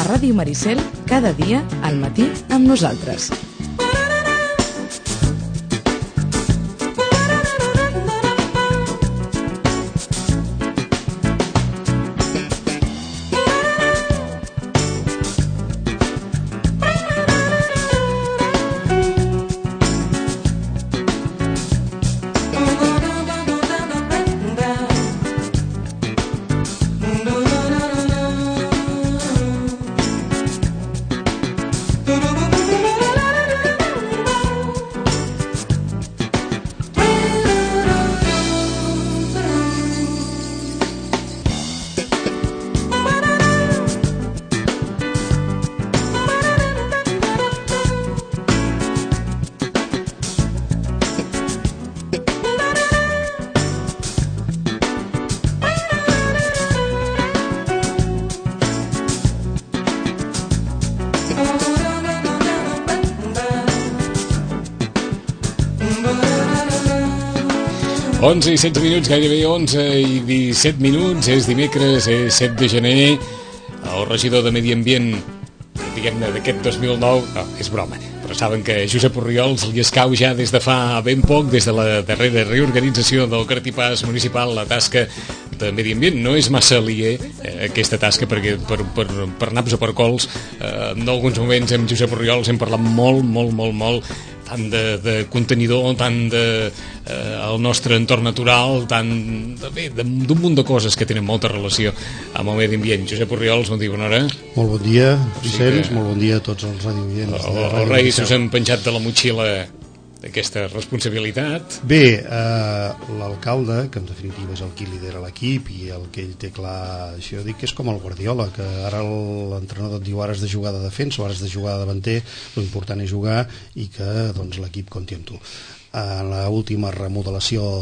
Ràdio Maricel, cada dia al matí amb nosaltres. Onze i 16 minuts, gairebé 11 i 17 minuts, és dimecres, és 7 de gener. El regidor de Medi Ambient, diguem-ne, d'aquest 2009, no, és broma, però saben que Josep Orriols li escau ja des de fa ben poc, des de la darrera reorganització del cartipàs municipal, la tasca de Medi Ambient. No és massa aliè aquesta tasca, perquè per naps o per cols, en alguns moments amb Josep Orriols hem parlat molt tant de contenidor, tant del nostre entorn natural, tant d'un munt de coses que tenen molta relació amb el medi ambient. Josep Orriols, bon dia, bona hora. Molt bon dia, Vicenç, molt bon dia a tots els radioients. Els Reis us han penjat de la motxilla d'aquesta responsabilitat. Bé, l'alcalde, que en definitiva és el qui lidera l'equip i el que ell té clar, això dic que és com el Guardiola, que ara l'entrenador et diu ara has de jugar de defensa o ara has de jugar de davanter, l'important és jugar i que doncs, l'equip compti amb tu. En l'última remodelació,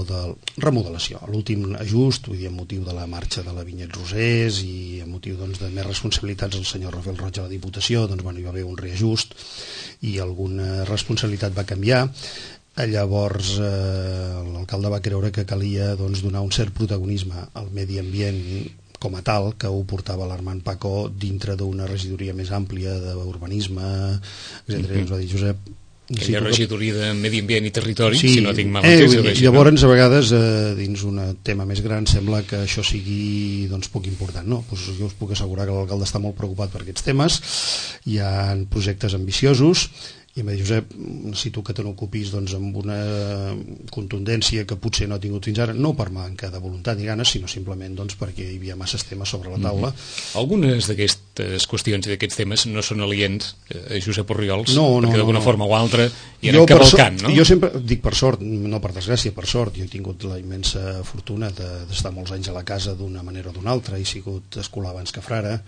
l'últim ajust, vull dir, amb motiu de la marxa de la Vinyet Rosés i amb motiu doncs, de més responsabilitats del senyor Rafael Roig a la Diputació, doncs, bueno, hi va haver un reajust i alguna responsabilitat va canviar. Llavors l'alcalde va creure que calia doncs, donar un cert protagonisme al medi ambient com a tal, que ho portava l'Armand Paco dintre d'una regidoria més àmplia d'urbanisme, etc. Ens va dir, Josep, aquella regidoria de Medi Ambient i Territori, sí, si no tinc mal entès. Llavors, a vegades, dins un tema més gran, sembla que això sigui doncs, poc important. No? Pues jo us puc assegurar que l'alcalde està molt preocupat per aquests temes. Hi ha projectes ambiciosos i em va dir, Josep, necessito que te n'ocupis doncs, amb una contundència que potser no ha tingut fins ara, no per manca de voluntat i ganes, sinó simplement doncs, perquè hi havia masses temes sobre la taula. Algunes d'aquestes qüestions i d'aquests temes no són aliens a Josep Orriols, perquè d'alguna forma o altra hi anem cavalcant, no? Jo sempre dic per sort, no per desgràcia, per sort. Jo he tingut la immensa fortuna d'estar molts anys a la casa d'una manera o d'una altra, he sigut escolar abans que frare,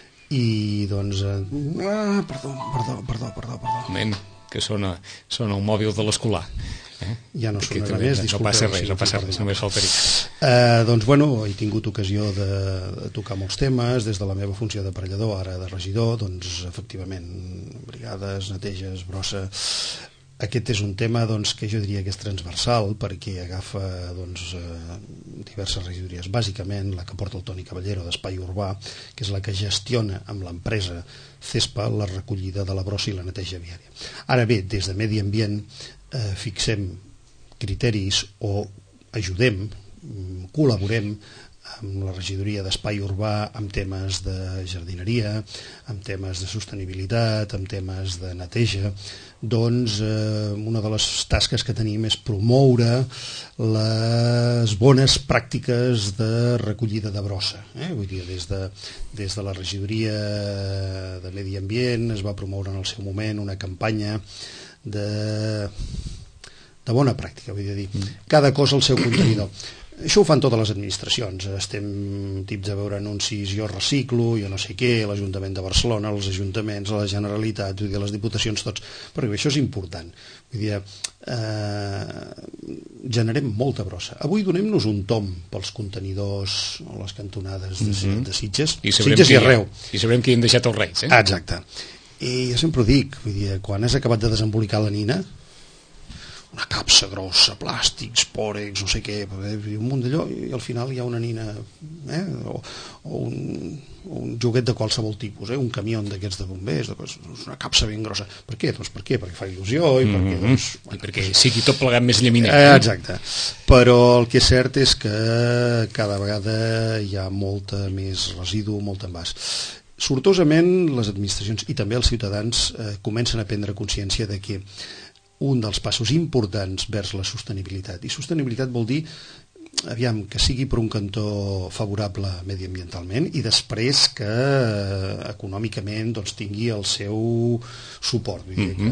i doncs perdó moment que sona el mòbil de l'escolar, ja no sonarà més, disculpeu, no passa res, només faltaria. Doncs bueno, he tingut ocasió de tocar molts temes des de la meva funció de parellador, ara de regidor, doncs efectivament brigades, neteges, brossa. Aquest és un tema doncs, que jo diria que és transversal perquè agafa doncs, diverses regidories, bàsicament la que porta el Toni Caballero d'Espai Urbà, que és la que gestiona amb l'empresa CESPA la recollida de la brossa i la neteja viària. Ara bé, des de Medi Ambient fixem criteris o ajudem, col·laborem amb la regidoria d'Espai Urbà amb temes de jardineria, amb temes de sostenibilitat, amb temes de neteja. Doncs una de les tasques que tenim és promoure les bones pràctiques de recollida de brossa. Vull dir, des de la regidoria de Medi Ambient es va promoure en el seu moment una campanya de bona pràctica, vull dir, cada cosa al seu contenidor. Això ho fan totes les administracions, estem tips a veure anuncis, jo reciclo, jo no sé què, l'Ajuntament de Barcelona, els ajuntaments, la Generalitat, vull dir, les diputacions, tots, perquè això és important. Vull dir, generem molta brossa. Avui donem-nos un tom pels contenidors o les cantonades de Sitges, Sitges i arreu. I sabrem qui han deixat els Reis, Exacte. I jo sempre ho dic, vull dir, quan has acabat de desembolicar la nina, una capsa grossa, plàstics, pòrex, no sé què, un munt d'allò, i al final hi ha una nina o un joguet de qualsevol tipus, un camió d'aquests de bombers, una capsa ben grossa. Per què? Doncs per què? Perquè fa il·lusió i perquè, doncs, i perquè sigui tot plegat més llaminet. Exacte. Però el que és cert és que cada vegada hi ha molta més residu, molt envàs. Sortosament, les administracions i també els ciutadans comencen a prendre consciència de que un dels passos importants vers la sostenibilitat, i sostenibilitat vol dir que sigui per un cantó favorable mediambientalment i després que econòmicament doncs, tingui el seu suport.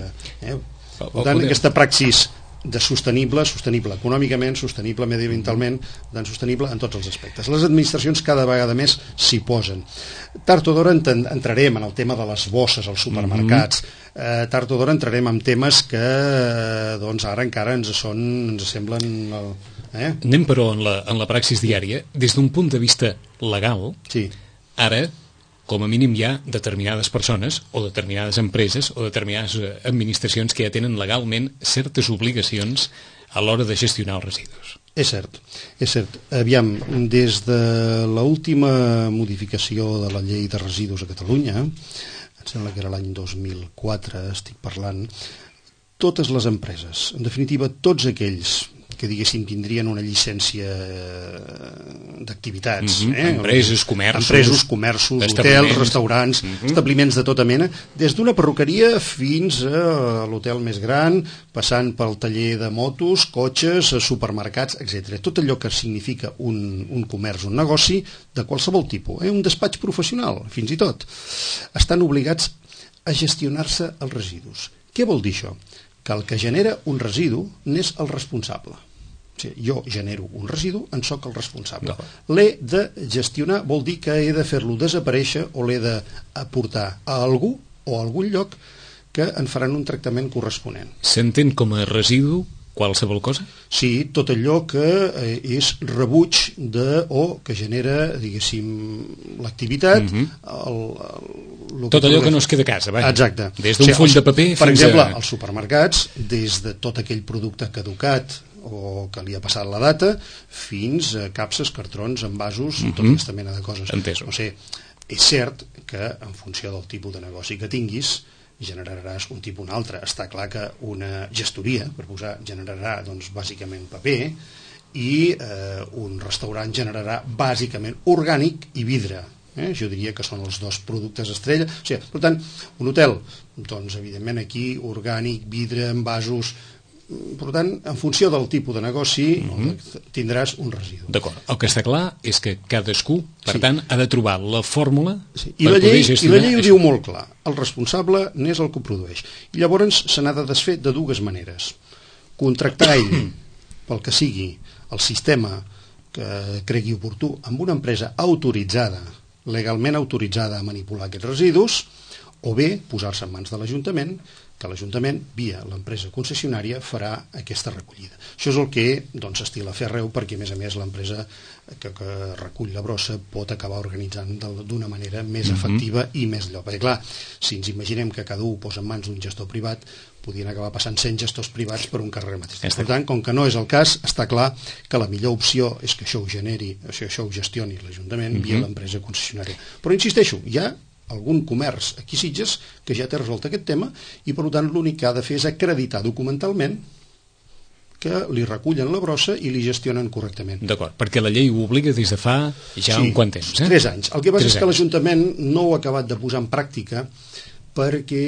Per tant, aquesta praxis de sostenible econòmicament, sostenible mediambientalment, sostenible en tots els aspectes. Les administracions cada vegada més s'hi posen. Tard o d'hora entrarem en el tema de les bosses als supermercats, tard o d'hora entrarem en temes que doncs, ara encara ens semblen... Anem però en la praxis diària, des d'un punt de vista legal, sí. Ara com a mínim hi ha determinades persones o determinades empreses o determinades administracions que ja tenen legalment certes obligacions a l'hora de gestionar els residus. És cert. Aviam, des de l'última modificació de la llei de residus a Catalunya, em sembla que era l'any 2004, estic parlant, totes les empreses, en definitiva tots aquells que diguéssim tindrien una llicència d'activitats, empreses, comerços, hotels, restaurants, establiments de tota mena, des d'una perruqueria fins a l'hotel més gran, passant pel taller de motos, cotxes, supermercats, etc. Tot allò que significa un comerç, un negoci de qualsevol tipus, un despatx professional, fins i tot, estan obligats a gestionar-se els residus. Què vol dir això? Que el que genera un residu n'és el responsable. O sigui, jo genero un residu, en sóc el responsable. L'he de gestionar, vol dir que he de fer-lo desaparèixer o l'he d'aportar a algú o a algun lloc que en faran un tractament corresponent. S'entén com a residu qualsevol cosa? Sí, tot allò que és rebuig o que genera, diguéssim, l'activitat, tot allò que no es queda a casa, vaja. Exacte. Des d'un full de paper fins a... Per exemple, als supermercats, des de tot aquell producte caducat o que li ha passat la data, fins a capses, cartrons, envasos, tota aquesta mena de coses. Entesos. O sigui, és cert que en funció del tipus de negoci que tinguis, generaràs un tipus o un altre. Està clar que una gestoria, per posar, generarà doncs, bàsicament paper i un restaurant generarà bàsicament orgànic i vidre. Jo diria que són els dos productes estrella. O sigui, per tant, un hotel, doncs, evidentment aquí, orgànic, vidre, envasos... Per tant, en funció del tipus de negoci tindràs un residu. D'acord. El que està clar és que cadascú, per tant, ha de trobar la fórmula per poder gestionar. I la llei ho diu molt clar. El responsable n'és el que ho produeix. I llavors se n'ha de desfer de dues maneres. Contractar ell, pel que sigui, el sistema que cregui oportú, amb una empresa autoritzada, legalment autoritzada a manipular aquests residus, o bé posar-se en mans de l'Ajuntament, que l'Ajuntament, via l'empresa concessionària, farà aquesta recollida. Això és el que s'estila a fer arreu, perquè, a més, l'empresa que recull la brossa pot acabar organitzant d'una manera més efectiva i més allò. Perquè, clar, si ens imaginem que cada un ho posa en mans d'un gestor privat, podien acabar passant 100 gestors privats per un carrer mateix. Per tant, com que no és el cas, està clar que la millor opció és que això ho gestioni l'Ajuntament via l'empresa concessionària. Però insisteixo, hi ha algun comerç aquí a Sitges que ja té resolt aquest tema i per tant l'únic que ha de fer és acreditar documentalment que li recullen la brossa i li gestionen correctament. D'acord, perquè la llei ho obliga des de fa ja un quant temps. 3 anys. El que passa és que l'Ajuntament no ho ha acabat de posar en pràctica perquè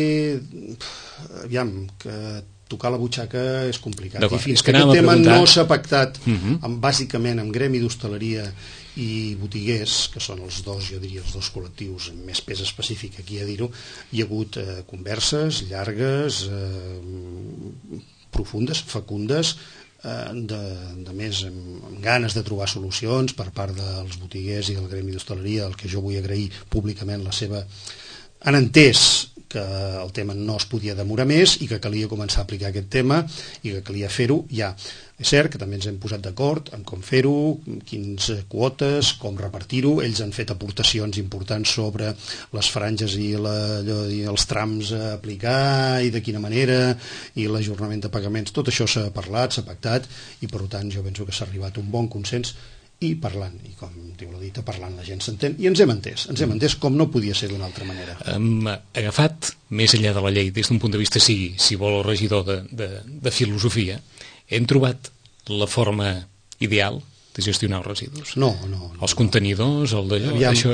que tocar la butxaca és complicat. I fins que aquest tema no s'ha pactat bàsicament amb gremi d'hostaleria i botiguers, que són els dos, jo diria, els dos col·lectius amb més pes específic aquí a dir-ho, hi ha hagut converses llargues, profundes, fecundes, de més amb ganes de trobar solucions per part dels botiguers i del gremi d'hostaleria, al que jo vull agrair públicament la seva... Han entès que el tema no es podia demorar més i que calia començar a aplicar aquest tema i que calia fer-ho ja. És cert que també ens hem posat d'acord en com fer-ho, quins quotes, com repartir-ho. Ells han fet aportacions importants sobre les franges i els trams a aplicar i de quina manera, i l'ajornament de pagaments. Tot això s'ha parlat, s'ha pactat, i per tant jo penso que s'ha arribat a un bon consens, i parlant, i com diu la dita, parlant la gent s'entén, i ens hem entès com no podia ser d'una altra manera. Hem agafat, més enllà de la llei, des d'un punt de vista, si vol, el regidor de filosofia, hem trobat la forma ideal de gestionar els residus. No. Els contenidors, el d'allò...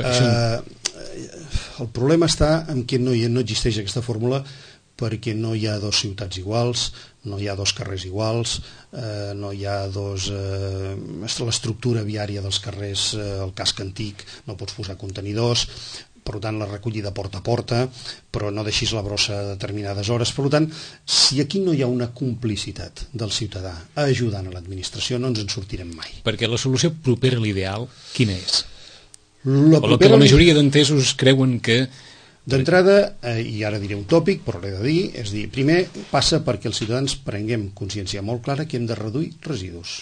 El problema està en que no existeix aquesta fórmula, perquè no hi ha dos ciutats iguals, no hi ha dos carrers iguals, no hi ha l'estructura viària dels carrers, el casc antic, no pots posar contenidors, per tant la recollida porta a porta, però no deixis la brossa a determinades hores. Per tant, si aquí no hi ha una complicitat del ciutadà ajudant a l'administració, no ens en sortirem mai. Perquè la solució propera a l'ideal, quina és? El que la majoria d'entesos creuen que... D'entrada, i ara diré un tòpic, però l'he de dir, és dir, primer passa perquè els ciutadans prenguem consciència molt clara que hem de reduir residus.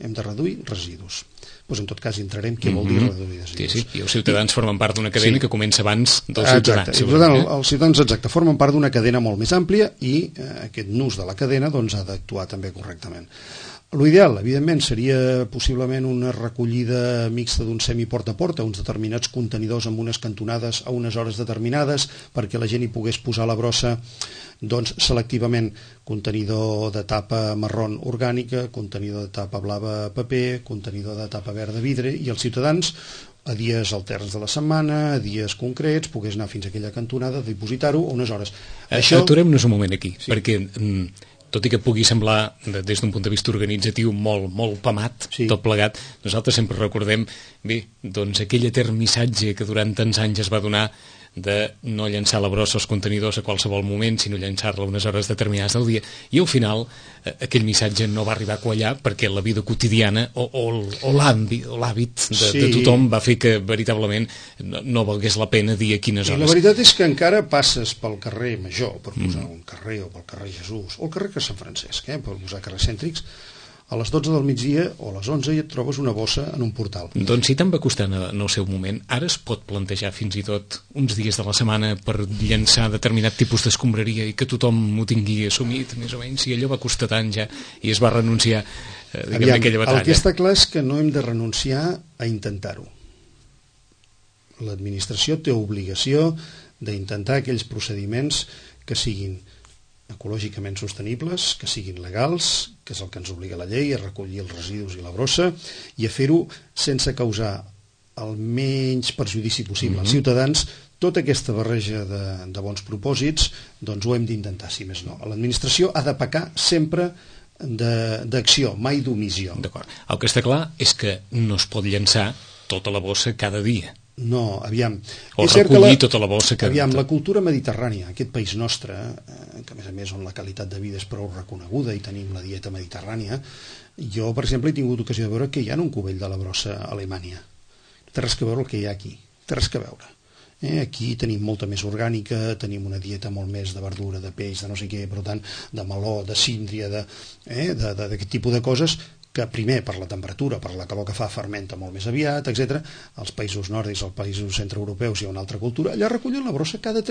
Doncs en tot cas entrarem què vol dir reduir residus. Sí, i els ciutadans formen part d'una cadena que comença abans dels ciutadans. Exacte, i per tant els ciutadans formen part d'una cadena molt més àmplia i aquest nus de la cadena ha d'actuar també correctament. L'ideal, evidentment, seria possiblement una recollida mixta d'un semi-porta a porta, uns determinats contenidors amb unes cantonades a unes hores determinades perquè la gent hi pogués posar la brossa selectivament, contenidor de tapa marrón orgànica, contenidor de tapa blava paper, contenidor de tapa verda vidre, i els ciutadans a dies alterns de la setmana, a dies concrets, pogués anar fins a aquella cantonada, dipositar-ho a unes hores. Aturem-nos un moment aquí, perquè... tot i que pugui semblar, des d'un punt de vista organitzatiu, molt pamat, tot plegat, nosaltres sempre recordem, aquell atermissatge que durant tants anys es va donar de no llançar la brossa als contenidors a qualsevol moment, sinó llançar-la a unes hores determinades del dia, i al final aquell missatge no va arribar a quallar perquè la vida quotidiana o l'hàbit de tothom va fer que veritablement no valgués la pena dir a quines hores. I la veritat és que encara passes pel carrer Major, per posar un carrer, o pel carrer Jesús, o el carrer Sant Francesc, per posar carrers cèntrics, a les 12 del migdia o a les 11 et trobes una bossa en un portal. Doncs si tant va costar en el seu moment, ara es pot plantejar fins i tot uns dies de la setmana per llançar determinat tipus d'escombraria i que tothom ho tingui assumit, més o menys, si allò va costar tant ja i es va renunciar a aquella batalla. El que està clar és que no hem de renunciar a intentar-ho. L'administració té obligació d'intentar aquells procediments que siguin ecològicament sostenibles, que siguin legals, que és el que ens obliga la llei, a recollir els residus i la brossa, i a fer-ho sense causar el menys perjudici possible als ciutadans. Tota aquesta barreja de bons propòsits, doncs ho hem d'intentar, si més no. L'administració ha de pecar sempre d'acció, mai d'omissió. D'acord. El que està clar és que no es pot llançar tota la bossa cada dia. No, aviam... O recollir tota la bossa que... Aviam, la cultura mediterrània, aquest país nostre, que a més on la qualitat de vida és prou reconeguda i tenim la dieta mediterrània, jo, per exemple, he tingut ocasió de veure que hi ha un cubell de la brossa a Alemanya. No té res que veure el que hi ha aquí, té res que veure. Aquí tenim molta més orgànica, tenim una dieta molt més de verdura, de peix, de no sé què, per tant, de meló, de síndria, d'aquest tipus de coses, que primer per la temperatura, per la calor que fa, fermenta molt més aviat, etc. Als països nòrdics, als països centreeuropeus hi ha una altra cultura. Allà recullen la brossa cada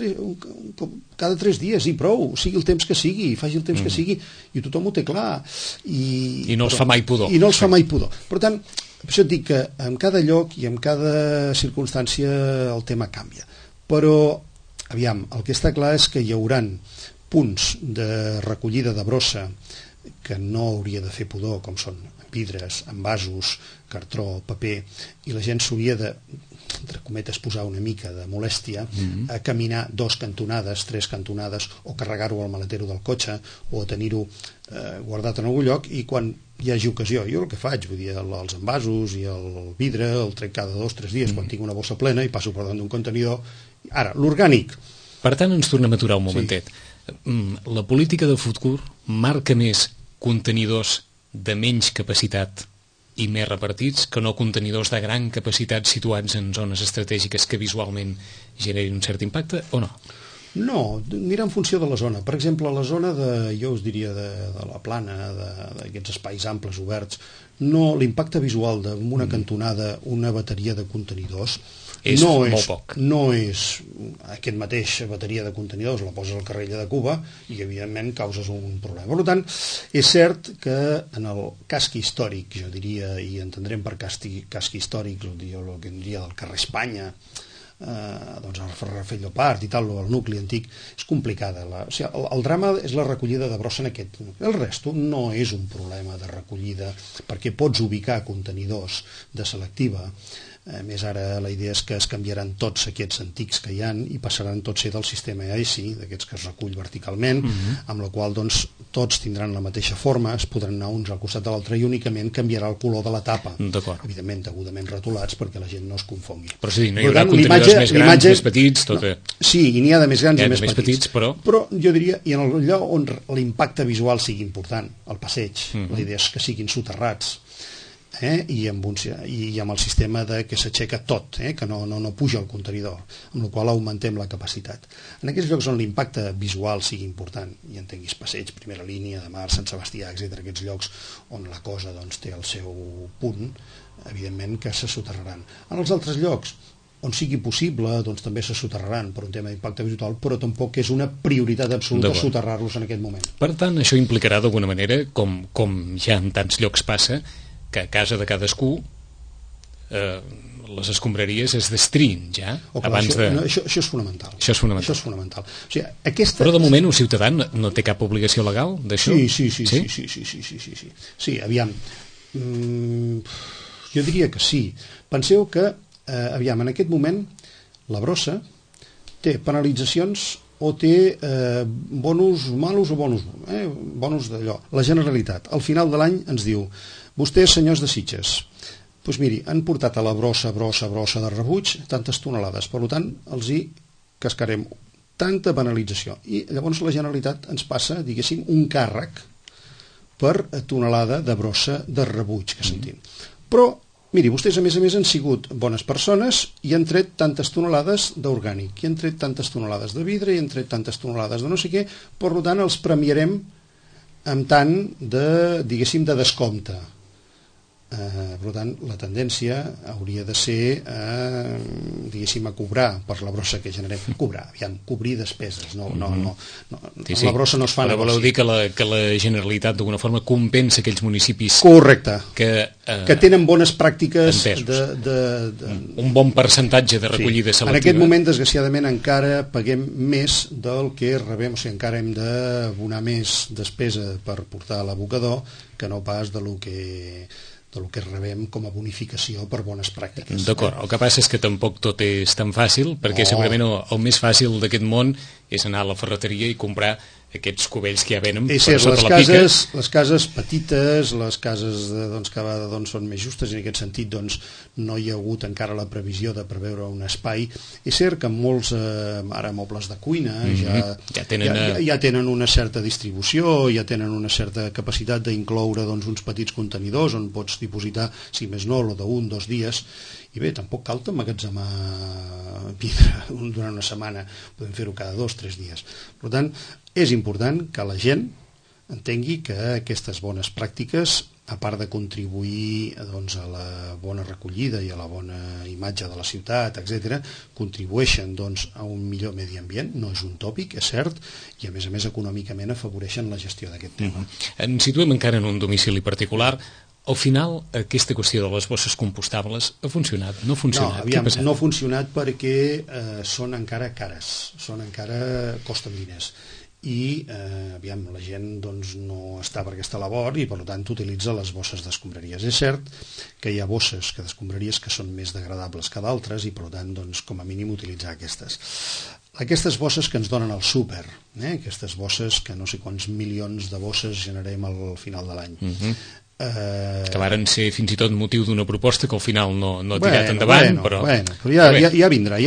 3 dies i prou, sigui el temps que sigui, faci el temps que sigui, i tothom ho té clar. I no els fa mai pudor. I no els fa mai pudor. Per tant, per això et dic que en cada lloc i en cada circumstància el tema canvia. Però, aviam, el que està clar és que hi hauran punts de recollida de brossa que no hauria de fer pudor, com són vidres, envasos, cartró, paper, i la gent s'hauria de, entre cometes, posar una mica de molèstia a caminar 2 cantonades, 3 cantonades, o carregar-ho al maletero del cotxe, o tenir-ho guardat en algun lloc, i quan hi hagi ocasió, jo el que faig, vull dir, els envasos i el vidre el trec cada 2 o 3 dies quan tinc una bossa plena i passo per davant d'un contenidor. Ara, l'orgànic. Per tant, ens tornem a aturar un momentet. La política de futur marca més contenidors de menys capacitat i més repartits que no contenidors de gran capacitat situats en zones estratègiques que visualment generin un cert impacte, o no? No, mira en funció de la zona. Per exemple, la zona jo us diria, de la plana, d'aquests espais amples, oberts, no, l'impacte visual d'una cantonada, una bateria de contenidors, molt poc. No és aquest mateix bateria de contenidors, la poses al carrer de Cuba i, evidentment, causes un problema. Per tant, és cert que en el casc històric, jo diria, i entendrem per casc històric el que diria del carrer Espanya, doncs el Ferrer Llopart i tal, el nucli antic, és complicada. El drama és la recollida de brossa en aquest. El resto no és un problema de recollida, perquè pots ubicar contenidors de selectiva. A més, ara la idea és que es canviaran tots aquests antics que hi ha i passaran tots a ser del sistema EASI, d'aquests que es recull verticalment, amb la qual doncs, tots tindran la mateixa forma, es podran anar uns al costat de l'altre i únicament canviarà el color de la tapa. Evidentment, degudament rotulats perquè la gent no es confongui. Però sí, no hi haurà contenidors més grans, més petits, tot bé. Sí, i n'hi ha de més grans i més petits. Però jo diria, i en el lloc on l'impacte visual sigui important, el passeig, la idea és que siguin soterrats, i amb el sistema que s'aixeca tot, que no puja el contenidor, amb la qual augmentem la capacitat. En aquests llocs on l'impacte visual sigui important, i entenguis passeig, primera línia, de Mar, Sant Sebastià, etc., aquests llocs on la cosa té el seu punt, evidentment que se soterraran. En els altres llocs on sigui possible, doncs també se soterraran per un tema d'impacte visual, però tampoc és una prioritat absoluta soterrar-los en aquest moment. Per tant, això implicarà d'alguna manera, com ja en tants llocs passa, que a casa de cadascú les escombraries es destriïn ja abans de... Això és fonamental. Això és fonamental. O sigui, Però de moment un ciutadà no té cap obligació legal d'això? Sí, aviam. Jo diria que sí. Penseu que, aviam, en aquest moment la brossa té penalitzacions o té bonus malos o bonus d'allò. La Generalitat, al final de l'any, ens diu: vostès, senyors de Sitges, doncs miri, han portat a la brossa de rebuig tantes tonelades, per tant, els hi cascarem tanta penalització. I llavors la Generalitat ens passa, diguéssim, un càrrec per tonelada de brossa de rebuig que sentim. Però, miri, vostès a més han sigut bones persones i han tret tantes tonelades d'orgànic, i han tret tantes tonelades de vidre, i han tret tantes tonelades de no sé què, per tant, els premiarem amb tant de, diguéssim, de descompte. Per tant, la tendència hauria de ser diguéssim, a cobrar per la brossa que generem. Cobrir despeses. La brossa no es fa negoci. Voleu dir que la Generalitat d'alguna forma compensa aquells municipis que tenen bones pràctiques un bon percentatge de recollida selectiva. En aquest moment, desgraciadament, encara paguem més del que rebem, o sigui, encara hem d'abonar més despesa per portar a l'abocador que no pas del que rebem com a bonificació per bones pràctiques. D'acord, el que passa és que tampoc tot és tan fàcil, perquè segurament el més fàcil d'aquest món és anar a la ferreteria i comprar aquests cubells que ja venen per sota la pica. Les cases petites, les cases que cada vegada són més justes, i en aquest sentit no hi ha hagut encara la previsió de preveure un espai. És cert que molts ara mobles de cuina ja tenen una certa distribució, ja tenen una certa capacitat d'incloure uns petits contenidors on pots dipositar, si més no, d'un, 2 dies, i bé, tampoc cal emmagatzemar vidre durant una setmana, podem fer-ho cada 2 o 3 dies. Per tant, és important que la gent entengui que aquestes bones pràctiques, a part de contribuir a la bona recollida i a la bona imatge de la ciutat, etc., contribueixen a un millor medi ambient, no és un tòpic, és cert, i a més econòmicament afavoreixen la gestió d'aquest tema. Ens situem encara en un domicili particular. Al final, aquesta qüestió de les bosses compostables ha funcionat? No ha funcionat? No ha funcionat perquè són encara cares, costen diners. I la gent no està per aquesta labor i per tant utilitza les bosses d'escombraries. És cert que hi ha bosses d'escombraries que són més degradables que d'altres i per tant com a mínim utilitzar aquestes bosses que ens donen al súper, aquestes bosses que no sé quants milions de bosses generem al final de l'any. que varen ser fins i tot motiu d'una proposta que al final no ha tirat endavant, però ja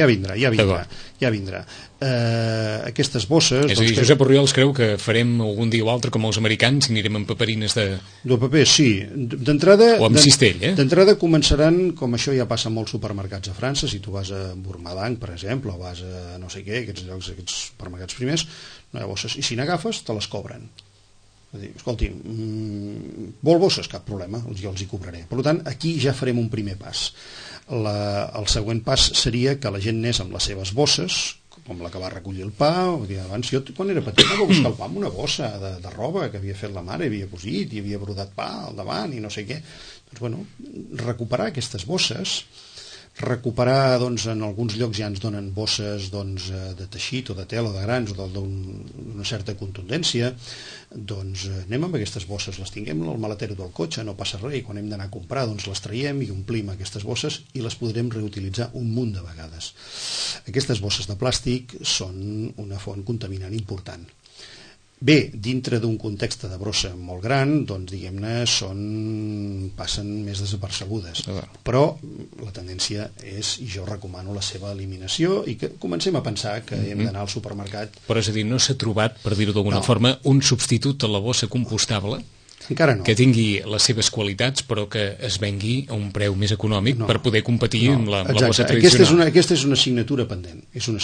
vindrà. Aquestes bosses... És a dir, Josep Orriols creu que farem algun dia o altre com els americans i anirem amb paperines de paper, sí. D'entrada... O amb cistell, D'entrada començaran, com això ja passa en molts supermercats a França, si tu vas a Bourmadanc, per exemple, o vas a no sé què, aquests llocs, aquests supermercats primers, no hi ha bosses, i si n'agafes, te les cobren. Escolti, vol bosses? Cap problema, jo els hi cobraré. Per tant, aquí ja farem un primer pas. El següent pas seria que la gent anés amb les seves bosses, com la que va recollir el pa, o dir, abans jo quan era petit anava a buscar el pa amb una bossa de roba que havia fet la mare, havia cosit i havia brodat pa al davant i no sé què. Doncs bueno, recuperar aquestes bosses, recuperar, doncs, en alguns llocs ja ens donen bosses, doncs, de teixit o de tela o de grans o d'una certa contundència, doncs anem amb aquestes bosses, les tinguem al maletero del cotxe, no passa res, i quan hem d'anar a comprar doncs les traiem i omplim aquestes bosses i les podrem reutilitzar un munt de vegades. Aquestes bosses de plàstic són una font contaminant important. Bé, dintre d'un context de brossa molt gran, doncs, diguem-ne, passen més desapercebudes. Però la tendència és, i jo recomano la seva eliminació, i que comencem a pensar que hem d'anar al supermercat... Però és a dir, no s'ha trobat, per dir-ho d'alguna forma, un substitut a la bossa compostable? Encara no. Que tingui les seves qualitats però que es vengui a un preu més econòmic per poder competir amb la bossa tradicional. Aquesta és una assignatura pendent,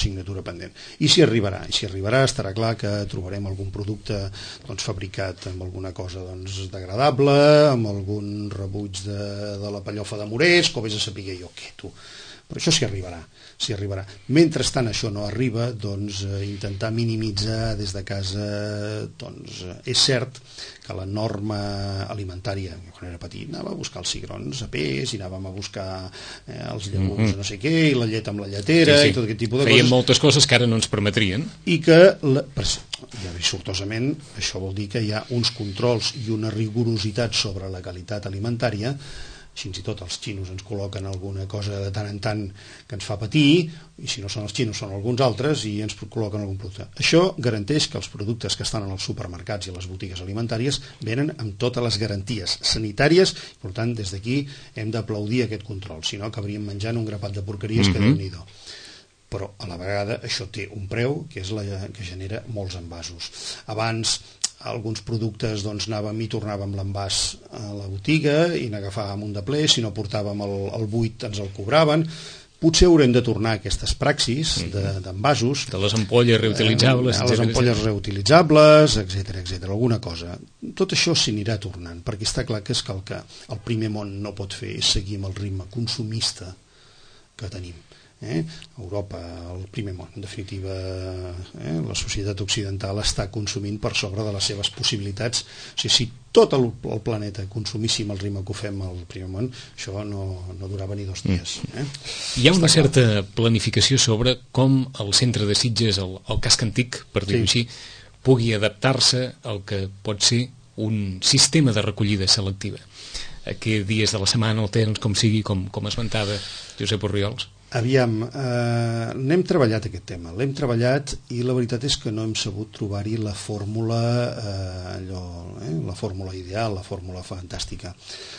i s'hi arribarà, estarà clar que trobarem algun producte doncs, fabricat amb alguna cosa doncs, degradable, amb algun rebuig de la pellofa de Moresc, o vés a saber jo què, tu. Però això s'hi arribarà. Mentrestant això no arriba, doncs intentar minimitzar des de casa, doncs és cert que la norma alimentària, quan era petit anava a buscar els cigrons a pes i anàvem a buscar els llegums no sé què, i la llet amb la lletera i tot aquest tipus de coses. Feien moltes coses que ara no ens permetrien. I que, sortosament, això vol dir que hi ha uns controls i una rigorositat sobre la qualitat alimentària. Fins i tot els xinos ens col·loquen alguna cosa de tant en tant que ens fa patir, i si no són els xinos són alguns altres, i ens col·loquen algun producte. Això garanteix que els productes que estan en els supermercats i les botigues alimentàries venen amb totes les garanties sanitàries, i per tant des d'aquí hem d'aplaudir aquest control, si no acabaríem menjant un grapat de porqueries que Déu-n'hi-do. Però a la vegada això té un preu que és que genera molts envasos. Abans alguns productes doncs anàvem i tornàvem l'envàs a la botiga i n'agafàvem un de ple, si no portàvem el buit ens el cobraven. Potser haurem de tornar a aquestes praxis d'envasos, de les ampolles reutilitzables, etc. Alguna cosa. Tot això s'anirà tornant, perquè està clar que el primer món no pot fer és seguir amb el ritme consumista que tenim. Europa, el primer món, en definitiva, la societat occidental està consumint per sobre de les seves possibilitats. O sigui, si tot el planeta consumíssim el ritme que ho fem al primer món, això no durava ni 2 dies. Hi ha una certa planificació sobre com el centre de Sitges, el casc antic, per dir-ho així, pugui adaptar-se al que pot ser un sistema de recollida selectiva. A què dies de la setmana, el temps, com sigui, com esmentava Josep Orriols? Aviam, n'hem treballat aquest tema, l'hem treballat i la veritat és que no hem sabut trobar-hi la fórmula la fórmula ideal, la fórmula fantàstica.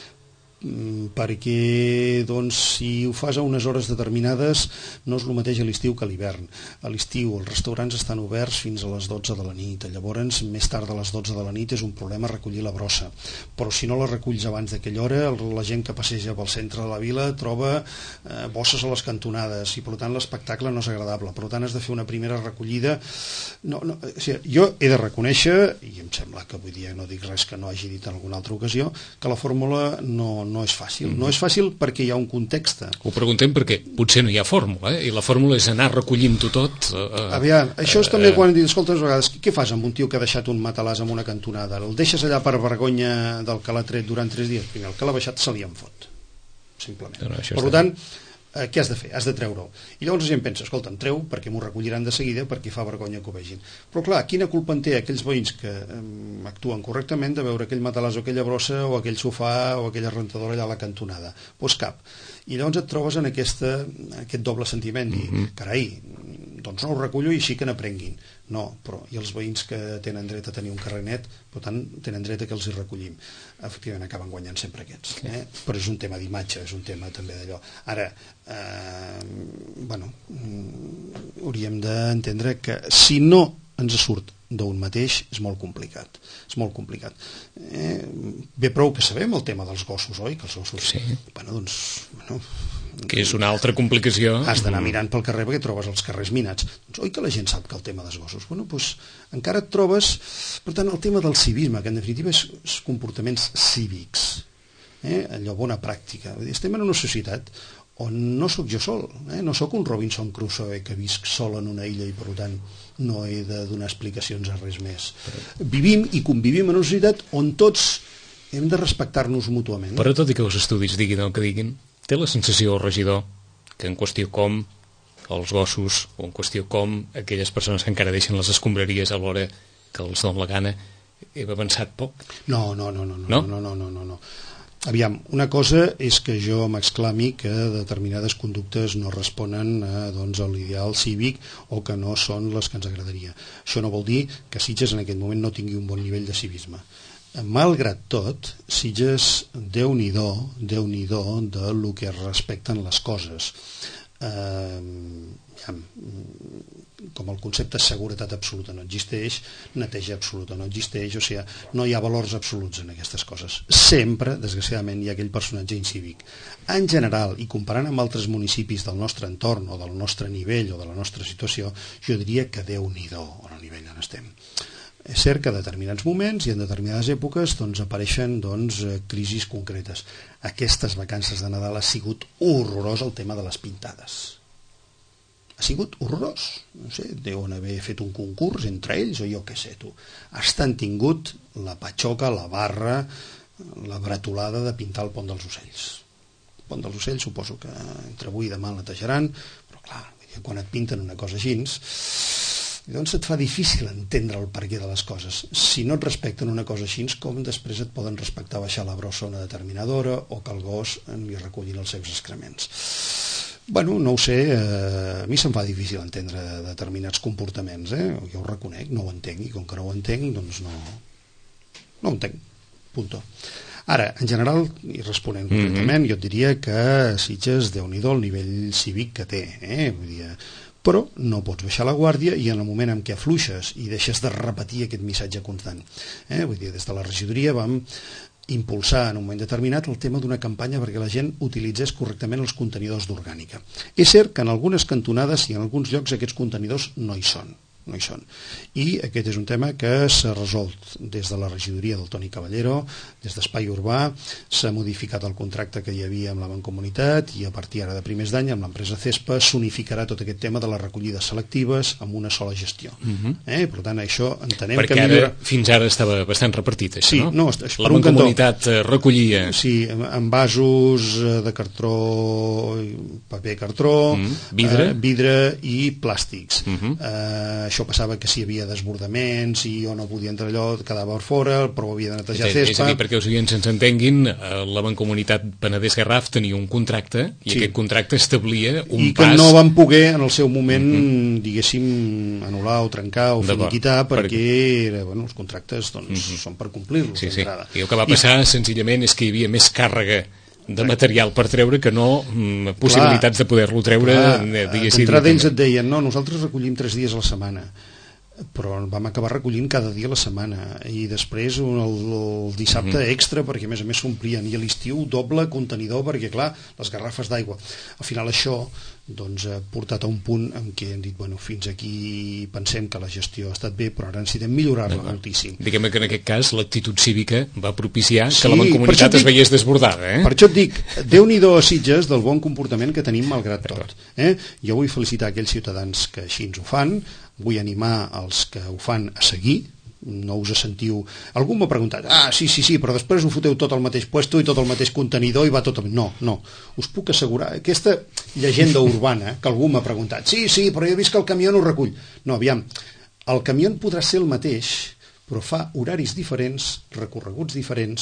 Perquè doncs, si ho fas a unes hores determinades no és el mateix a l'estiu que a l'hivern. A l'estiu els restaurants estan oberts fins a les 12 de la nit, llavors més tard de les 12 de la nit és un problema recollir la brossa, però si no la reculls abans d'aquella hora, la gent que passeja pel centre de la vila troba bosses a les cantonades i per tant l'espectacle no és agradable, per tant has de fer una primera recollida. O sigui, jo he de reconèixer, i em sembla que avui dia no dic res que no hagi dit en alguna altra ocasió, que la fórmula no és fàcil. No és fàcil perquè hi ha un context. Ho preguntem perquè potser no hi ha fórmula, i la fórmula és anar recollint-ho tot. Aviam, això és també quan dius, escolta, vegades, què fas amb un tio que ha deixat un matalàs en una cantonada? El deixes allà per vergonya del que l'ha tret durant 3 dies? Primer, el que l'ha baixat se li en fot, simplement. Per tant, què has de fer? Has de treure-ho. I llavors la gent pensa, escolta, em treu perquè m'ho recolliran de seguida perquè fa vergonya que ho vegin. Però clar, quina culpa en té aquells veïns que actuen correctament de veure aquell matalàs o aquella brossa o aquell sofà o aquella rentadora allà a la cantonada? Doncs cap. I llavors et trobes en aquest doble sentiment, dir, carai, doncs no ho recullo i així que n'aprenguin. No, però i els veïns que tenen dret a tenir un carrer net, per tant, tenen dret a que els hi recollim. Efectivament, acaben guanyant sempre aquests. Però és un tema d'imatge, és un tema també d'allò. Ara, hauríem d'entendre que si no ens surt d'un mateix és molt complicat. És molt complicat. Bé prou que sabem el tema dels gossos, oi? Que els gossos... Sí. Que és una altra complicació. Has d'anar mirant pel carrer perquè trobes els carrers minats. Doncs, oi que la gent sap que el tema dels gossos? Doncs encara et trobes... Per tant, el tema del civisme, que en definitiva és comportaments cívics. Allò, bona pràctica. Estem en una societat on no sóc jo sol, no sóc un Robinson Crusoe que visc sol en una illa i per tant no he de donar explicacions a res més. Vivim i convivim en una societat on tots hem de respectar-nos mútuament. Però tot i que els estudis diguin el que diguin, té la sensació, el regidor, que en qüestió com els gossos o en qüestió com aquelles persones que encara deixen les escombraries a l'hora que els dona la gana, hem avançat poc? No. Aviam, una cosa és que jo m'exclami que determinades conductes no responen a l'ideal cívic o que no són les que ens agradaria. Això no vol dir que Sitges en aquest moment no tingui un bon nivell de civisme. Malgrat tot, Sitges, Déu-n'hi-do de lo que respecten les coses. Com el concepte de seguretat absoluta no existeix, neteja absoluta no existeix, o sigui, no hi ha valors absoluts en aquestes coses. Sempre, desgraciadament, hi ha aquell personatge incívic. En general, i comparant amb altres municipis del nostre entorn o del nostre nivell o de la nostra situació, jo diria que Déu-n'hi-do en el nivell on estem. És cert que a determinats moments i en determinades èpoques apareixen crisis concretes. Aquestes vacances de Nadal ha sigut horrorós el tema de les pintades. Ha sigut horrorós. No sé, deuen haver fet un concurs entre ells o jo què sé, tu. Estan tingut la patxoca, la barra, la bretolada de pintar el Pont dels Ocells. El Pont dels Ocells suposo que entre avui i demà el netejaran, però clar, quan et pinten una cosa així, doncs et fa difícil entendre el perquè de les coses. Si no et respecten una cosa així, com després et poden respectar baixar la brossa a una determinada hora o que el gos li recullin els seus excrements. Bueno, no ho sé, a mi se'm fa difícil entendre determinats comportaments, jo ho reconec, no ho entenc, i com que no ho entenc, doncs no ho entenc, punto. Ara, en general, i responent concretament, jo et diria que Sitges, Déu-n'hi-do el nivell cívic que té, vull dir, però no pots baixar la guàrdia i en el moment en què afluixes i deixes de repetir aquest missatge constant. Vull dir, des de la regidoria vam impulsar en un moment determinat el tema d'una campanya perquè la gent utilitzés correctament els contenidors d'orgànica. És cert que en algunes cantonades i en alguns llocs aquests contenidors no hi són. I aquest és un tema que s'ha resolt des de la regidoria del Toni Caballero, des d'Espai Urbà, s'ha modificat el contracte que hi havia amb la Mancomunitat i a partir ara de primers d'any amb l'empresa CESPA s'unificarà tot aquest tema de les recollides selectives amb una sola gestió. Per tant, això entenem perquè que millora... fins ara estava bastant repartit, això, sí, no? La Mancomunitat recollia... Sí, en vasos de cartró, paper cartró, vidre i plàstics. Això passava que si hi havia desbordaments i o no podia entrar allò, quedava fora, però havia de netejar CESPA. És a dir, perquè els oients ens entenguin, la Mancomunitat Penedès-Garraf tenia un contracte i aquest contracte establia un pas... I que no van poder en el seu moment, diguéssim, anul·lar o trencar o finiquitar perquè els contractes són per complir-los. Sí. I el que va passar senzillament és que hi havia més càrrega de material per treure que no possibilitats de poder-lo treure. D'entrada ells et deien, no, nosaltres recollim 3 dies a la setmana, però vam acabar recollint cada dia a la setmana i després el dissabte extra perquè a més s'omplien i a l'estiu doble contenidor perquè clar, les garrafes d'aigua. Al final això ha portat a un punt en què hem dit, fins aquí pensem que la gestió ha estat bé, però ara necessitem millorar-la moltíssim. Diguem que en aquest cas l'actitud cívica va propiciar que la Mancomunitat es veiés desbordada. Per això et dic, Déu-n'hi-do a Sitges del bon comportament que tenim malgrat tot. Jo vull felicitar aquells ciutadans que així ens ho fan, vull animar els que ho fan a seguir, no us sentiu... Algú m'ha preguntat, sí, però després ho foteu tot al mateix puesto i tot al mateix contenidor i va tot... No, us puc assegurar, aquesta llegenda urbana que algú m'ha preguntat, sí, però jo he vist que el camió no ho recull. No, aviam, el camió podrà ser el mateix, però fa horaris diferents, recorreguts diferents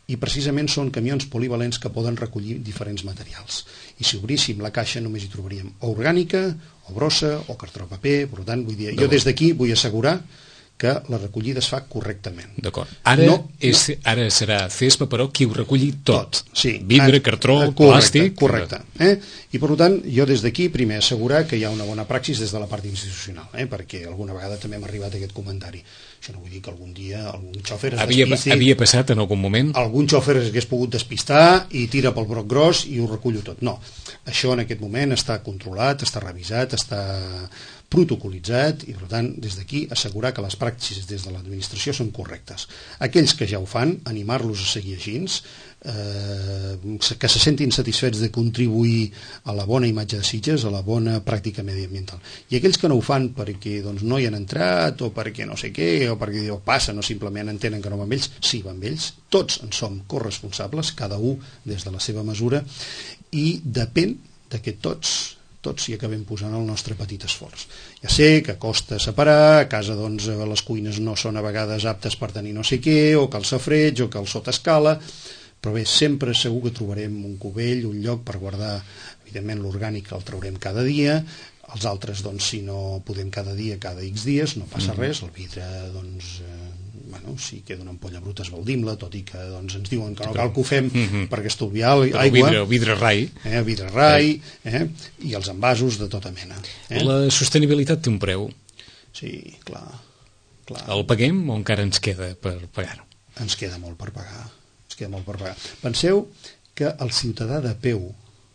i precisament són camions polivalents que poden recollir diferents materials. I si obríssim la caixa només hi trobaríem o orgànica, o brossa, o cartró paper. Per tant, vull dir, jo des d'aquí vull assegurar que la recollida es fa correctament. D'acord. Ara serà CESPA, però, qui ho reculli tot. Sí. Vidre, cartró, plàstic... Correcte. I, per tant, jo des d'aquí, primer, assegurar que hi ha una bona praxis des de la part institucional, perquè alguna vegada també m'ha arribat aquest comentari. Això no vull dir que algun dia algun xòfer es despisti... Havia passat en algun moment? Algun xòfer hagués pogut despistar i tira pel broc gros i ho recullo tot. No. Això en aquest moment està controlat, està revisat, està protocolitzat i, per tant, des d'aquí assegurar que les praxis des de l'administració són correctes. Aquells que ja ho fan, animar-los a seguir així, que se sentin satisfets de contribuir a la bona imatge de Sitges, a la bona pràctica mediambiental. I aquells que no ho fan perquè no hi han entrat o perquè no sé què, o perquè passen o simplement entenen que no van amb ells, sí, van amb ells, tots en som corresponsables, cada un des de la seva mesura, i depèn de que tots hi acabem posant el nostre petit esforç. Ja sé que costa separar, a casa doncs les cuines no són a vegades aptes per tenir no sé què, o que el safareig, o que el sota escala, però bé, sempre segur que trobarem un cubell, un lloc per guardar, evidentment l'orgànic el traurem cada dia, els altres doncs si no podem cada dia, cada X dies, no passa res, el vidre doncs... si queda una ampolla bruta esbaldim-la, tot i que doncs, ens diuen que no cal que ho fem perquè estalviar aigua. El vidre rai. Vidre rai, i els envasos de tota mena. La sostenibilitat té un preu. Sí, clar. El paguem o encara ens queda per pagar-ho? Ens queda molt per pagar. Penseu que el ciutadà de peu,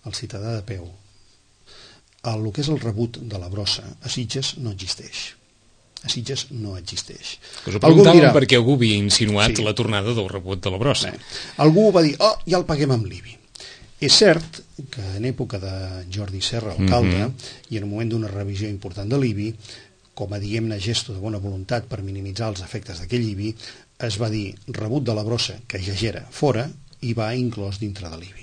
el que és el rebut de la brossa a Sitges no existeix. Us ho preguntàvem perquè algú havia insinuat la tornada del rebut de la brossa. Algú va dir, ja el paguem amb l'IBI. És cert que en època de Jordi Serra, alcalde, i en un moment d'una revisió important de l'IBI, com a diguem-ne gesto de bona voluntat per minimitzar els efectes d'aquell IBI, es va dir rebut de la brossa, que ja era fora, i va inclòs dintre de l'IBI.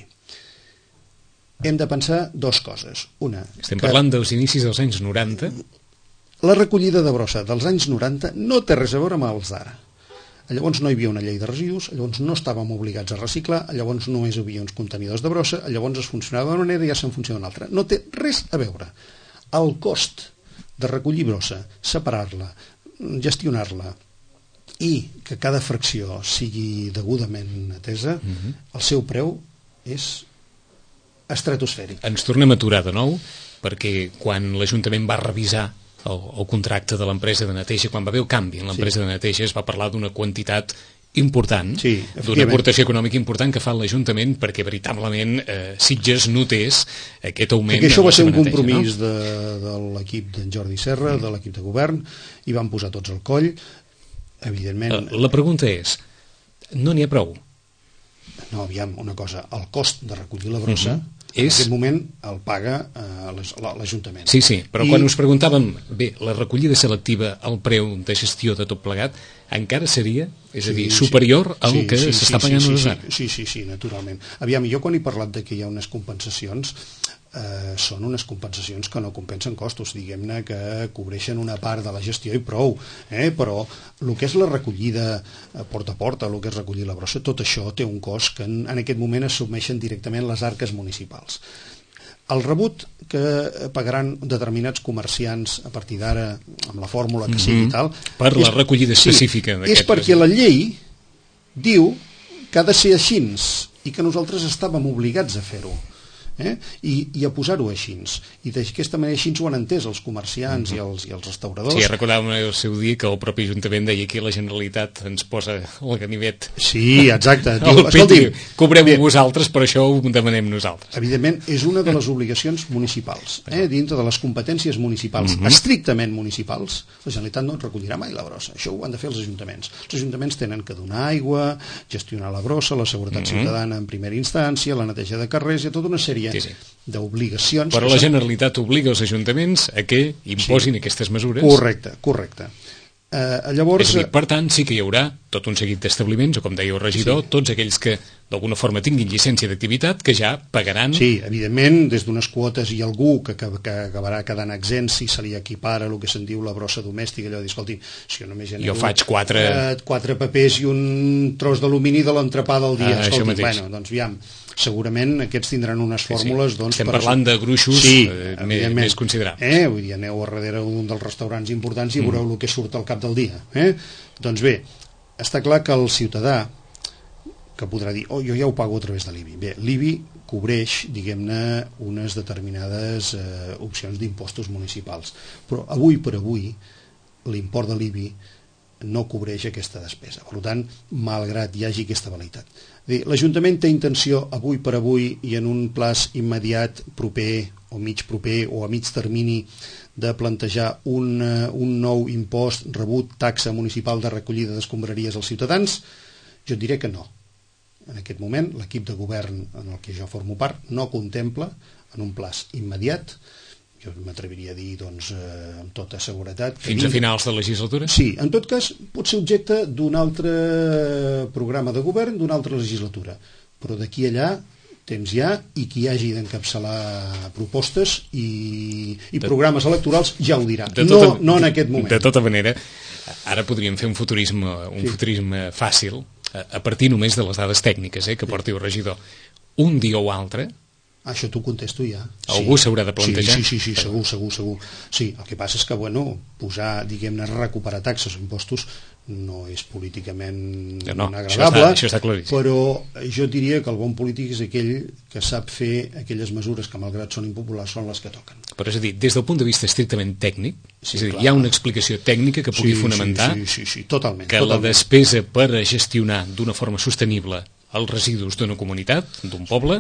Hem de pensar dues coses. Estem parlant dels inicis dels anys 90. La recollida de brossa dels anys 90 no té res a veure amb els d'ara. Llavors no hi havia una llei de residus, llavors no estàvem obligats a reciclar, llavors només hi havia uns contenidors de brossa, llavors es funcionava d'una manera i ja se'n funciona d'una altra. No té res a veure. El cost de recollir brossa, separar-la, gestionar-la i que cada fracció sigui degudament atesa, el seu preu és estratosfèric. Ens tornem a aturar de nou, perquè quan l'Ajuntament va revisar el contracte de l'empresa de neteja, quan va haver el canvi en l'empresa de neteja, es va parlar d'una quantitat important, d'una aportació econòmica important que fa l'Ajuntament perquè veritablement Sitges notés aquest augment. Perquè això va ser un compromís de l'equip d'en Jordi Serra, de l'equip de govern, i van posar tots al coll, evidentment... La pregunta és, no n'hi ha prou? No, aviam, una cosa, el cost de recollir la brossa en aquest moment el paga l'Ajuntament. Sí, però quan us preguntàvem, bé, la recollida selectiva, el preu de gestió de tot plegat, encara seria, és a dir, superior al que s'està pagant ara? Sí, naturalment. Aviam, jo quan he parlat de que hi ha unes compensacions, són unes compensacions que no compensen costos, diguem-ne que cobreixen una part de la gestió i prou, però el que és la recollida porta a porta, el que és recollir la brossa, tot això té un cost que en aquest moment assumeixen directament les arques municipals. El rebut que pagaran determinats comerciants a partir d'ara, amb la fórmula que sigui i tal... Per la recollida específica. És perquè la llei diu que ha de ser així i que nosaltres estàvem obligats a fer-ho. I a posar-ho així, i d'aquesta manera així ho han entès els comerciants i els restauradors. Sí, recordàvem el seu dia que el propi Ajuntament deia que la Generalitat ens posa el ganivet. Sí, exacte. Cobreu-ho vosaltres, però això ho demanem nosaltres. Evidentment, és una de les obligacions municipals, dintre de les competències municipals, estrictament municipals. La Generalitat no recollirà mai la brossa, això ho han de fer els ajuntaments. Els ajuntaments tenen que donar aigua, gestionar la brossa, la seguretat ciutadana en primera instància, la neteja de carrers i tota una sèrie d'obligacions. Però la Generalitat obliga els ajuntaments a que imposin aquestes mesures. Correcte. Llavors... És a dir, per tant, sí que hi haurà tot un seguit d'establiments, o com deia el regidor, tots aquells que d'alguna forma tinguin llicència d'activitat, que ja pagaran... Sí, evidentment, des d'unes quotes hi ha algú que acabarà quedant exempt si se li equipara el que se'n diu la brossa domèstica, allò de dir, escolti, si jo només jo faig quatre papers i un tros d'alumini de l'entrepà del dia, escolti, bueno, doncs aviam, segurament aquests tindran unes fórmules... Sí. Estem parlant de gruixos més considerables. Vull dir, aneu a darrere d'un dels restaurants importants i veureu el que surt al cap del dia. Doncs bé, està clar que el ciutadà que podrà dir, jo ja ho pago a través de l'IBI. Bé, l'IBI cobreix, diguem-ne, unes determinades opcions d'impostos municipals, però avui per avui l'import de l'IBI no cobreix aquesta despesa. Per tant, malgrat hi hagi aquesta validitat. L'Ajuntament té intenció, avui per avui, i en un plaç immediat, proper o mig proper o a mig termini, de plantejar un nou impost rebut, taxa municipal de recollida d'escombraries als ciutadans? Jo et diré que no. En aquest moment, l'equip de govern en el que jo formo part no contempla, en un plaç immediat, jo m'atreviria a dir, doncs, amb tota seguretat... Fins a finals de legislatura? Sí, en tot cas, pot ser objecte d'un altre programa de govern, d'una altra legislatura. Però d'aquí a allà, temps hi ha, i qui hagi d'encapçalar propostes i programes electorals ja ho dirà. No en aquest moment. De tota manera, ara podríem fer un futurisme fàcil, a partir només de les dades tècniques que porti el regidor. Un dia o altre... Això t'ho contesto ja. Algú s'haurà de plantejar? Sí, segur. Sí, el que passa és que, posar, diguem-ne, recuperar taxes o impostos no és políticament agradable, això està claríssim. Però jo diria que el bon polític és aquell que sap fer aquelles mesures que, malgrat són impopulars, són les que toquen. Però és a dir, des del punt de vista estrictament tècnic, hi ha una explicació tècnica que pugui fonamentar totalment, que la despesa per gestionar d'una forma sostenible els residus d'una comunitat, d'un poble,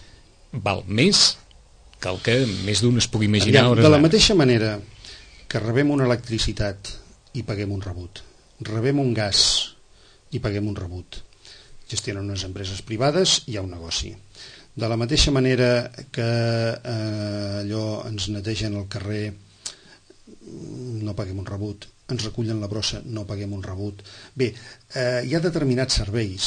val més que el que més d'un es pugui imaginar. De la mateixa manera que rebem una electricitat i paguem un rebut, rebem un gas i paguem un rebut, gestionen unes empreses privades, hi ha un negoci. De la mateixa manera que allò ens netegen el carrer, no paguem un rebut, ens recullen la brossa, no paguem un rebut. Bé, hi ha determinats serveis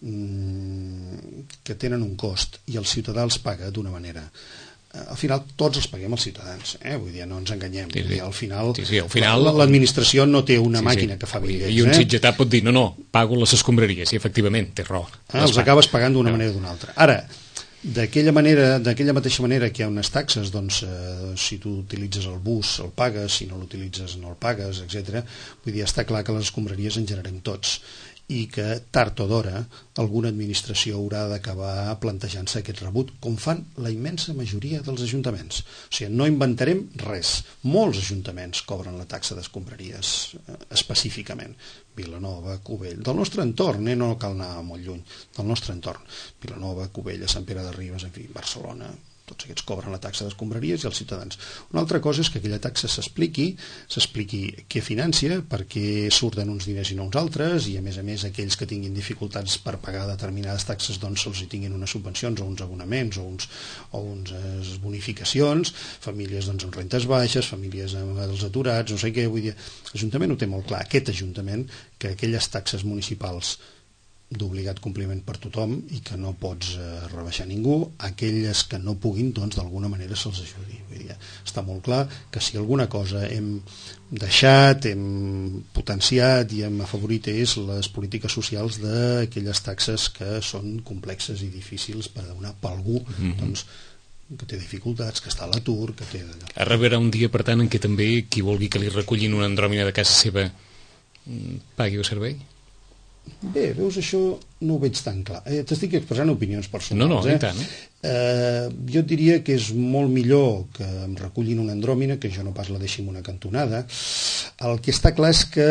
que tenen un cost i el ciutadà els paga d'una manera. Al final tots els paguem els ciutadans, vull dir, no ens enganyem. Al final l'administració no té una màquina que fa bitllets. I un sitgetat pot dir, no, pago les escombraries, i efectivament té raó. Els acabes pagant d'una manera o d'una altra. Ara, d'aquella mateixa manera que hi ha unes taxes, doncs si tu utilitzes el bus el pagues, si no l'utilitzes no el pagues, etc. Vull dir, està clar que les escombraries en generem tots i que tard o d'hora alguna administració haurà d'acabar plantejant-se aquest rebut, com fan la immensa majoria dels ajuntaments. O sigui, no inventarem res. Molts ajuntaments cobren la taxa d'escombraries específicament. Vilanova, Cubell, del nostre entorn, no cal anar molt lluny, del nostre entorn. Vilanova, Cubell, Sant Pere de Ribes, en fi, Barcelona, tots aquests cobren la taxa d'escombraries i els ciutadans. Una altra cosa és que aquella taxa s'expliqui què financia, per què surten uns diners i no uns altres, i a més aquells que tinguin dificultats per pagar determinades taxes doncs se'ls hi tinguin unes subvencions o uns abonaments o unes bonificacions, famílies doncs amb rentes baixes, famílies amb els aturats, no sé què, vull dir, l'Ajuntament ho té molt clar, aquest Ajuntament, que aquelles taxes municipals d'obligat compliment per tothom i que no pots rebaixar ningú, aquelles que no puguin, doncs d'alguna manera se'ls ajudi. Vull dir, està molt clar que si alguna cosa hem deixat, hem potenciat i hem afavorit és les polítiques socials d'aquelles taxes que són complexes i difícils per donar per algú, doncs, que té dificultats, que està a l'atur, que té... Arribarà un dia, per tant, en què també qui vulgui que li recullin una andròmina de casa seva pagui el servei? Bé, veus, això no ho veig tan clar. T'estic expressant opinions personals. No, i tant. Jo et diria que és molt millor que em recullin una andròmina que jo no pas la deixi en una cantonada. El que està clar és que,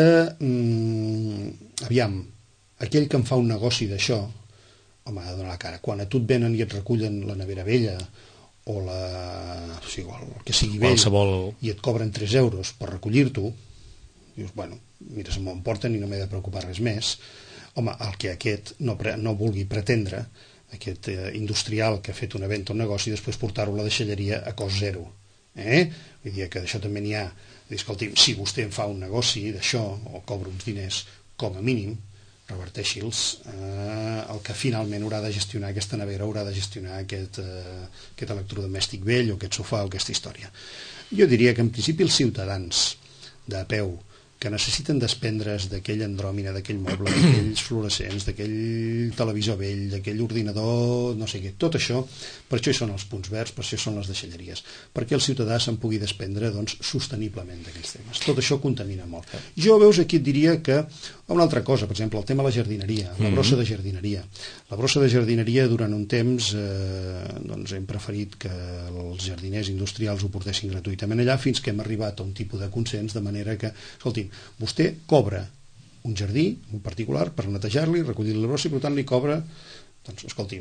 aviam, aquell que em fa un negoci d'això, home, ha de donar la cara. Quan a tu et venen i et recullen la nevera vella o el que sigui vell i et cobren 3 euros per recollir-t'ho, dius, bueno, mira, se m'ho emporten i no m'he de preocupar res més. Home, el que aquest no vulgui pretendre, aquest industrial que ha fet una venda o un negoci, després portar-ho a la deixalleria a cost zero. Vull dir que d'això també n'hi ha. Escolti, si vostè em fa un negoci d'això o cobra uns diners, com a mínim, reverteixi'ls, el que finalment haurà de gestionar aquesta nevera, haurà de gestionar aquest electrodomèstic vell o aquest sofà o aquesta història. Jo diria que en principi els ciutadans de peu que necessiten desprendre's d'aquell andròmina, d'aquell moble, d'aquells fluorescents, d'aquell televisor vell, d'aquell ordinador, no sé què, tot això, per això hi són els punts verds, per això són les deixalleries, perquè el ciutadà se'n pugui desprendre doncs, sosteniblement d'aquells temes. Tot això contamina molt. Jo, veus, aquí et diria que una altra cosa, per exemple, el tema de la jardineria, la brossa de jardineria. La brossa de jardineria, durant un temps, doncs hem preferit que els jardiners industrials ho portessin gratuïtament allà, fins que hem arribat a un tipus de consens, de manera que, escolti, vostè cobra un jardí, un particular, per netejar-li, recollir la brossa, i per tant li cobra, doncs, escolti,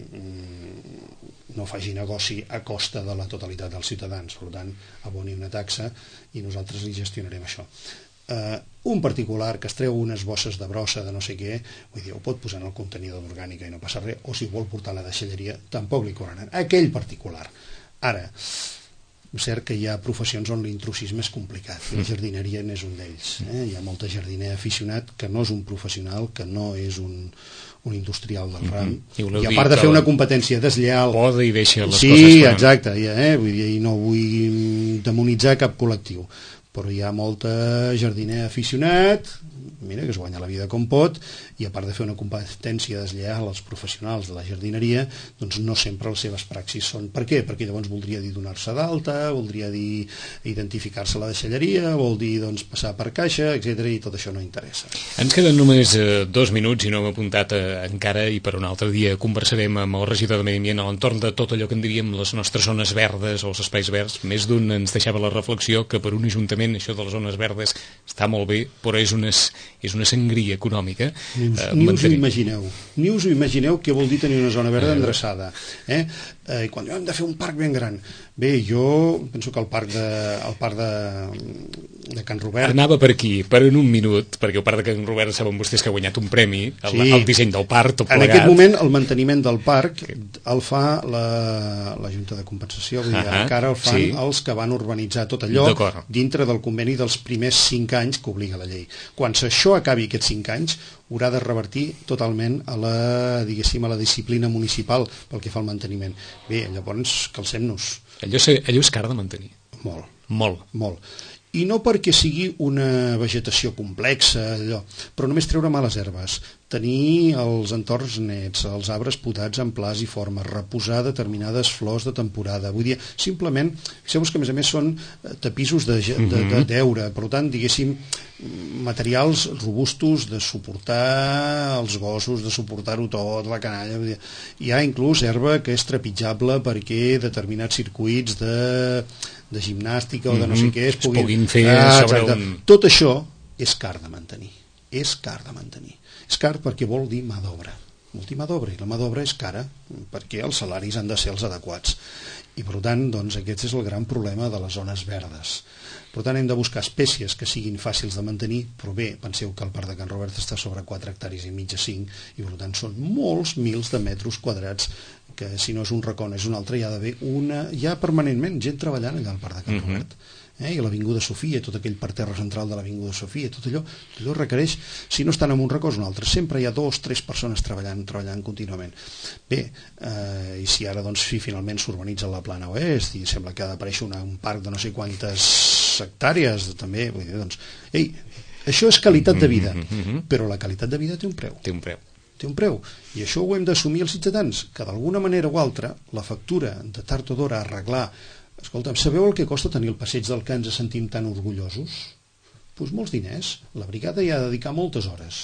no faci negoci a costa de la totalitat dels ciutadans, per tant, aboni una taxa i nosaltres li gestionarem això. Un particular que es treu unes bosses de brossa de no sé què, vull dir, ho pot posar en el contenidor d'orgànica i no passa res, o si vol portar a la deixalleria tampoc li cobraran, aquell particular. Ara, és cert que hi ha professions on l'intrusisme és complicat, la jardineria n'és un d'ells, hi ha molta jardiner aficionat que no és un professional, que no és un industrial del ram, i a part de fer una competència deslleal, poda i deixa les sí, coses exacte, vull dir, i no vull demonitzar cap col·lectiu, però hi ha molta jardiner aficionat, mira, que es guanya la vida com pot, i a part de fer una competència deslleial als professionals de la jardineria, doncs no sempre les seves praxis són. Per què? Perquè llavors voldria dir donar-se d'alta, voldria dir identificar-se a la deixalleria, vol dir doncs, passar per caixa, etc. i tot això no interessa. Ens queden només 2 minuts i no hem apuntat encara, i per un altre dia conversarem amb el regidor de Medi Ambient a l'entorn de tot allò que en diríem les nostres zones verdes o els espais verds. Més d'un ens deixava la reflexió que per un ajuntament això de les zones verdes està molt bé, però és una sangria econòmica. Ni us ho imagineu què vol dir tenir una zona verda endreçada. I quan hem de fer un parc ben gran, bé, jo penso que el parc de Can Robert... Anava per aquí, per en un minut, perquè el parc de Can Robert saben vostès que ha guanyat un premi, el disseny del parc, tot plegat. En aquest moment el manteniment del parc el fa la Junta de Compensació, vull dir, encara el fan els que van urbanitzar tot allò dintre del conveni dels primers 5 anys que obliga la llei. Quan això acabi aquests 5 anys, haurà de revertir totalment a la disciplina municipal pel que fa al manteniment. Bé, llavors calcem-nos. Allò és car de mantenir. Molt. I no perquè sigui una vegetació complexa, però només treure males herbes, tenir els entorns nets, els arbres podats en plaç i forma, reposar determinades flors de temporada. Vull dir, simplement, fixeu-vos que a més són tapissos d'heura, per tant, diguéssim, materials robustos de suportar els gossos, de suportar-ho tot, la canalla. Vull dir, hi ha inclús herba que és trepitjable perquè determinats circuits de gimnàstica o de no sé què es puguin fer sobre un... Tot això és car de mantenir. És car perquè vol dir mà d'obra. Vol dir mà d'obra, i la mà d'obra és cara perquè els salaris han de ser els adequats. I per tant, doncs, aquest és el gran problema de les zones verdes. Per tant, hem de buscar espècies que siguin fàcils de mantenir, però bé, penseu que el parc de Can Robert està sobre 4 hectàrees i mitja, 5, i per tant són molts mils de metres quadrats que si no és un racó és un altre, hi ha d'haver hi ha permanentment gent treballant allà al parc de Can Robert. I l'Avinguda Sofia, tot aquell parterre central de l'Avinguda Sofia, tot allò requereix, si no estan en un racó és un altre, sempre hi ha 2 o 3 persones treballant contínuament. Bé, i si ara doncs finalment s'urbanitza la plana oest i sembla que ha d'aparèixer un parc de no sé quantes hectàrees també, vull dir, doncs, això és qualitat de vida, però la qualitat de vida té un preu. Té un preu, i això ho hem d'assumir els ciutadans, que d'alguna manera o altra la factura de tard o d'hora a arreglar. Escolta'm, sabeu el que costa tenir el passeig del que ens sentim tan orgullosos? Doncs molts diners, la brigada hi ha de dedicar moltes hores.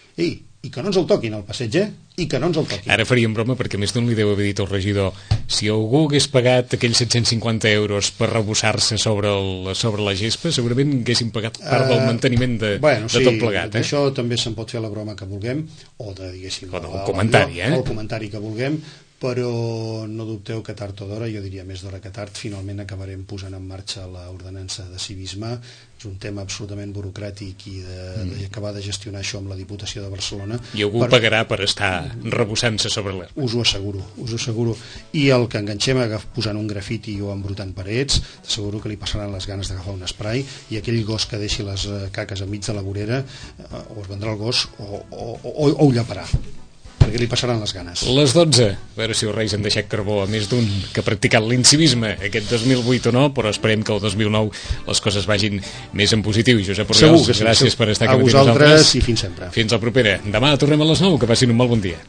I que no ens el toquin el passeig, i que no ens el toquin. Ara faríem broma perquè més d'un li deu haver dit al regidor, si algú hagués pagat aquells 750 euros per rebossar-se sobre la gespa, segurament haguessin pagat part del manteniment de tot plegat. D'això també se'n pot fer la broma que vulguem, o de, diguéssim, el comentari, el comentari que vulguem, però no dubteu que tard o d'hora, jo diria més d'hora que tard, finalment acabarem posant en marxa l'ordenança de civisme. És un tema absolutament burocràtic i d'acabar de gestionar això amb la Diputació de Barcelona. I algú pagarà per estar rebossant-se sobre l'herba. Us ho asseguro. I el que enganxem posant un grafiti o embrutant parets, t'asseguro que li passaran les ganes d'agafar un spray, i aquell gos que deixi les caques enmig de la vorera o es vendrà el gos o ho llaparà, perquè li passaran les ganes. Les 12, a veure si els Reis han deixat carbó a més d'un que ha practicat l'incivisme aquest 2008 o no, però esperem que el 2009 les coses vagin més en positiu. Josep Orriols, gràcies per estar aquí amb nosaltres. A vosaltres i fins sempre. Fins la propera. Demà tornem a les 9, que passin un molt bon dia.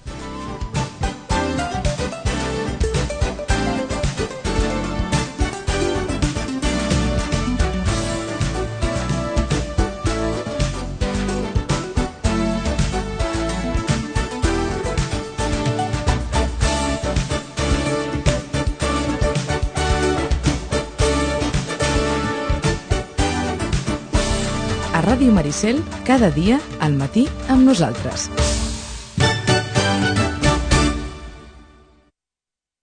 A Ràdio Maricel, cada dia al matí amb nosaltres.